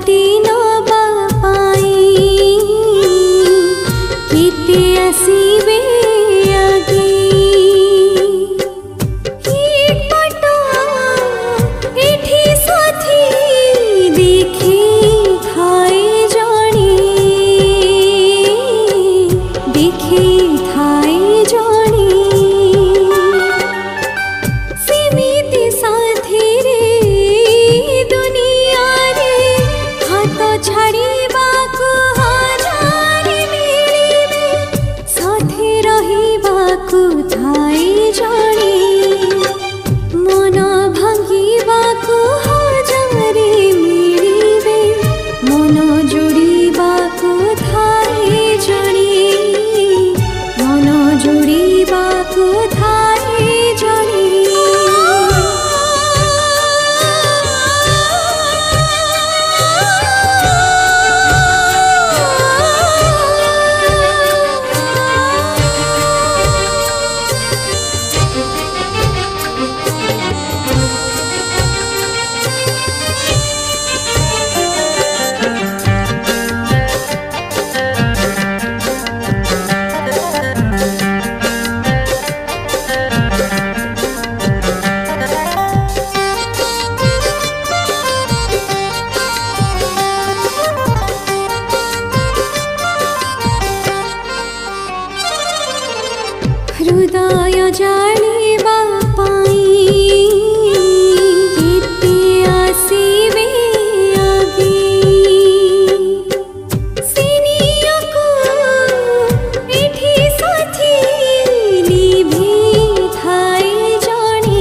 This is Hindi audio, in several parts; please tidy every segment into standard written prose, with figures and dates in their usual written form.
छुट्टी नबा पाई केते आसीबे आगे एठी साथी देखे थाए जाने देखे थाए जाने सेमिति साथी रे दुनिया रे हाथ छाड़ीबाकु हजार मिलिबे साथी रहिबाकु थाए जाने मन भांगिबाकु हजार मिलिबे मन जोड़ीबाकु थाए जाने मन जोड़ीबाकु थाए जाने हृदय जानिबा पाई केते आसीबे आगे सिनियाको एठी साथी निभे थाए जाने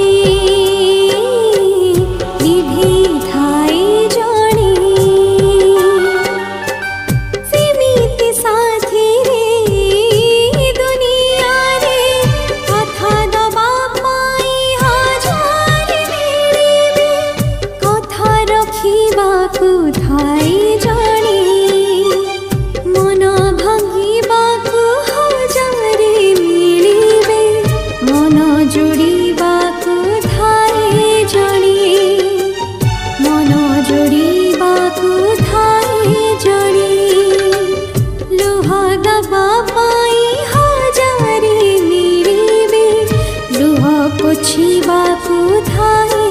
निभे थाए जाने सेमिति साथी रे दुनिया रे कथा दबा पाई हजार मिलिबे कथा रखिबाकु थाए जाने मन भांगिबाकु हजार मिलिबे मन जोड़ीबाकु थाए जाने मन जोड़ीबाकु थाए जाने लुह दबा पाई हजार मिलिबे लुह पोछिबाकु थाए